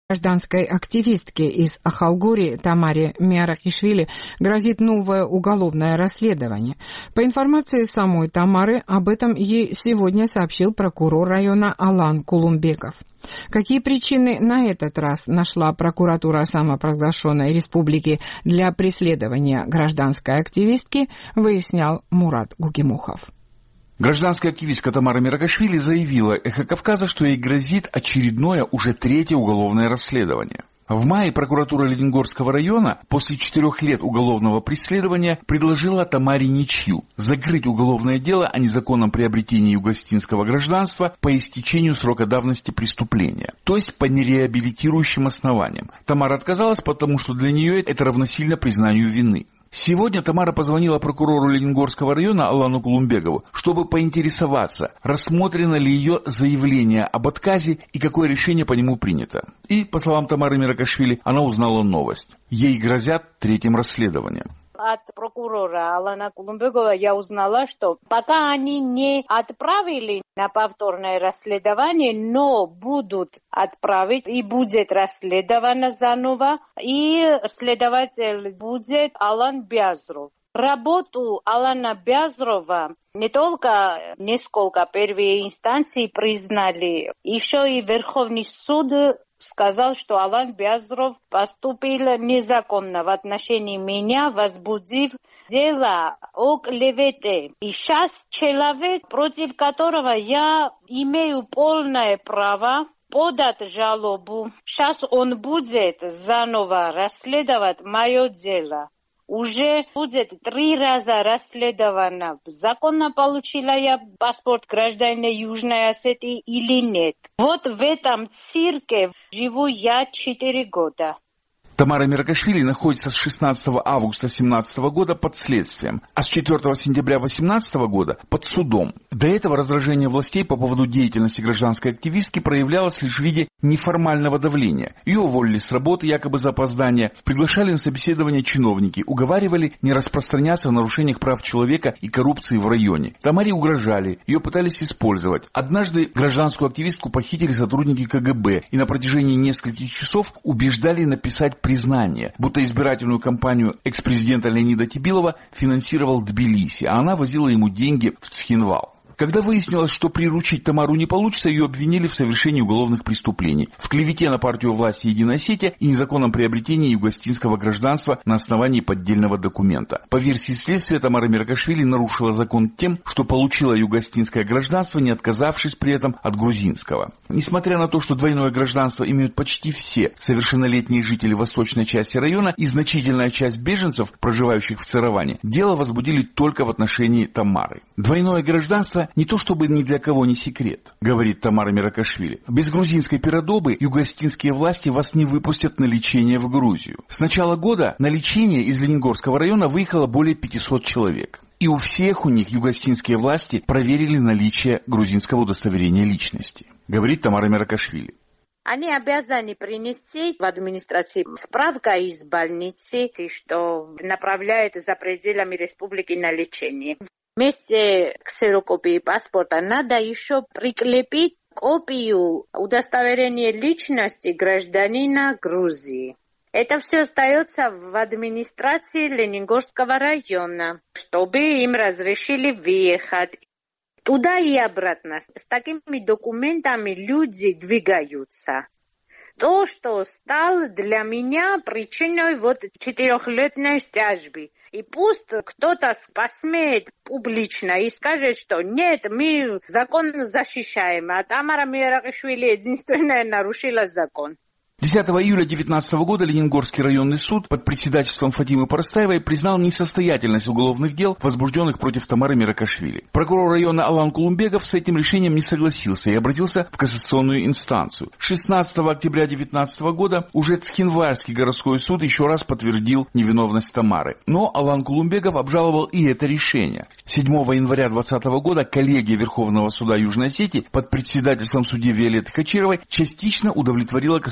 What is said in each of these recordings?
Гражданской активистке из Ахалгори Тамаре Миаракишвили грозит новое уголовное расследование. По информации самой Тамары, об этом ей сегодня сообщил прокурор района Алан Кулумбеков. Какие причины на этот раз нашла прокуратура самопровозглашенной республики для преследования гражданской активистки, выяснял Мурат Гукимухов. Гражданская активистка Тамара Миаракишвили заявила «Эхо Кавказа», что ей грозит очередное, уже третье уголовное расследование. В мае прокуратура Лениногорского района после 4 лет уголовного преследования предложила Тамаре ничью – закрыть уголовное дело о незаконном приобретении югославянского гражданства по истечению срока давности преступления, то есть по нереабилитирующим основаниям. Тамара отказалась, потому что для нее это равносильно признанию вины. Сегодня Тамара позвонила прокурору Лениногорского района Алану Кулумбекову, чтобы поинтересоваться, рассмотрено ли ее заявление об отказе и какое решение по нему принято. И, по словам Тамары Миаракишвили, она узнала новость. Ей грозят 3-м расследованием. От прокурора Алана Кулумбекова я узнала, что пока они не отправили на повторное расследование, но будут отправить и будет расследовано заново, и следователь будет Алан Бязров. Работу Алана Бязрова не только несколько первой инстанции признали, еще и Верховный суд сказал, что Алан Бязров поступил незаконно в отношении меня, возбудив дело о клевете. И сейчас человек, против которого я имею полное право подать жалобу, сейчас он будет заново расследовать мое дело. Уже будет 3 раза расследовано, законно получила я паспорт гражданина Южной Осетии или нет. Вот в этом цирке живу я 4 года. Тамара Миаракишвили находится с 16 августа 2017 года под следствием, а с 4 сентября 2018 года под судом. До этого раздражение властей по поводу деятельности гражданской активистки проявлялось лишь в виде неформального давления. Ее уволили с работы якобы за опоздание, приглашали на собеседование чиновники, уговаривали не распространяться о нарушениях прав человека и коррупции в районе. Тамаре угрожали, ее пытались использовать. Однажды гражданскую активистку похитили сотрудники КГБ и на протяжении нескольких часов убеждали написать признание, будто избирательную кампанию экс-президента Леонида Тибилова финансировал Тбилиси, а она возила ему деньги в Цхинвал. Когда выяснилось, что приручить Тамару не получится, ее обвинили в совершении уголовных преступлений, в клевете на партию власти «Единая Осетия» и незаконном приобретении югославянского гражданства на основании поддельного документа. По версии следствия, Тамара Миаракишвили нарушила закон тем, что получила югославянское гражданство, не отказавшись при этом от грузинского. Несмотря на то, что двойное гражданство имеют почти все совершеннолетние жители восточной части района и значительная часть беженцев, проживающих в Цераване, дело возбудили только в отношении Тамары. Двойное гражданство не то чтобы ни для кого не секрет, говорит Тамара Миаракишвили. Без грузинской пиродобы югославянские власти вас не выпустят на лечение в Грузию. С начала года на лечение из Лениногорского района выехало более 500 человек. И у всех у них югославянские власти проверили наличие грузинского удостоверения личности, говорит Тамара Миаракишвили. Они обязаны принести в администрации справку из больницы, что направляет за пределами республики на лечение. Вместе ксерокопии паспорта надо еще прикрепить копию удостоверения личности гражданина Грузии. Это все остается в администрации Лениногорского района, чтобы им разрешили въехать. Туда и обратно. С такими документами люди двигаются. То, что стало для меня причиной 4-летней тяжбы. И пусть кто-то посмеет публично и скажет, что нет, мы закон защищаем, а Тамара Миаракишвили единственная нарушила закон. 10 июля 2019 года Лениногорский районный суд под председательством Фатимы Парастаевой признал несостоятельность уголовных дел, возбужденных против Тамары Миаракишвили. Прокурор района Алан Кулумбеков с этим решением не согласился и обратился в кассационную инстанцию. 16 октября 2019 года уже Цхинвальский городской суд еще раз подтвердил невиновность Тамары. Но Алан Кулумбеков обжаловал и это решение. 7 января 2020 года коллегия Верховного суда Южной Осетии под председательством судьи Виолетты Хачировой частично удовлетворила кассационное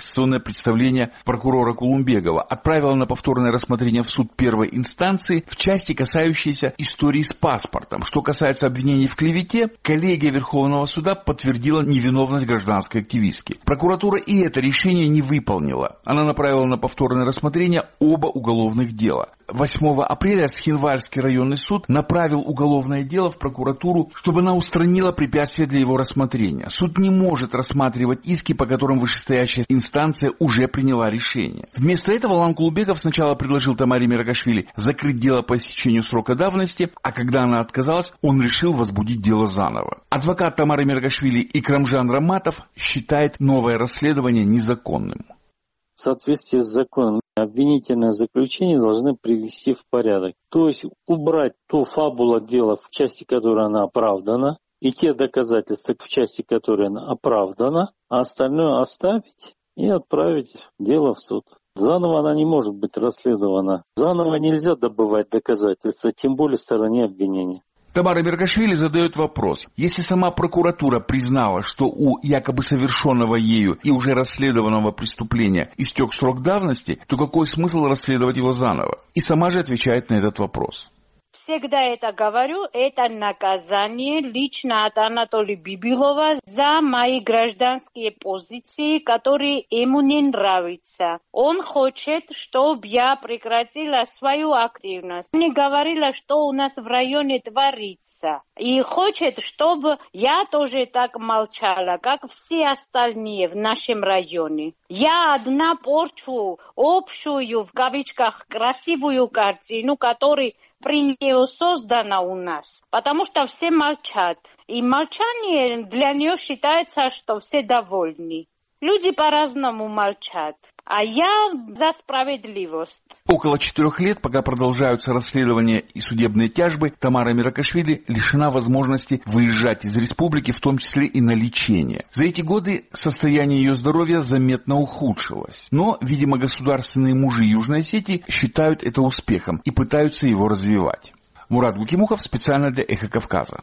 представления прокурора Кулумбегова, отправила на повторное рассмотрение в суд первой инстанции в части, касающейся истории с паспортом. Что касается обвинений в клевете, коллегия Верховного суда подтвердила невиновность гражданской активистки. Прокуратура и это решение не выполнила. Она направила на повторное рассмотрение оба уголовных дела. 8 апреля Схинвальский районный суд направил уголовное дело в прокуратуру, чтобы она устранила препятствия для его рассмотрения. Суд не может рассматривать иски, по которым вышестоящая инстанция уже приняла решение. Вместо этого Алан Кулубегов сначала предложил Тамаре Мирагашвили закрыть дело по истечению срока давности, а когда она отказалась, он решил возбудить дело заново. Адвокат Тамары Мирагашвили Икрамжан Раматов считает новое расследование незаконным. В соответствии с законом обвинительное заключение должны привести в порядок. То есть убрать ту фабулу дела, в части которой она оправдана, и те доказательства, в части которой она оправдана, а остальное оставить и отправить дело в суд. Заново она не может быть расследована. Заново нельзя добывать доказательства, тем более стороне обвинения. Тамара Мирагашвили задает вопрос. Если сама прокуратура признала, что у якобы совершенного ею и уже расследованного преступления истек срок давности, то какой смысл расследовать его заново? И сама же отвечает на этот вопрос. Всегда это говорю, это наказание лично от Анатолия Бибилова за мои гражданские позиции, которые ему не нравятся. Он хочет, чтобы я прекратила свою активность. Не говорила, что у нас в районе творится. И хочет, чтобы я тоже так молчала, как все остальные в нашем районе. Я одна порчу общую, в кавычках, красивую картину, которая при нее создана у нас, потому что все молчат. И молчание для нее считается, что все довольны. Люди по-разному молчат, а я за справедливость. Около 4 лет, пока продолжаются расследования и судебные тяжбы, Тамара Мирагашвили лишена возможности выезжать из республики, в том числе и на лечение. За эти годы состояние ее здоровья заметно ухудшилось. Но, видимо, государственные мужи Южной Осетии считают это успехом и пытаются его развивать. Мурат Гукимухов специально для «Эхо Кавказа».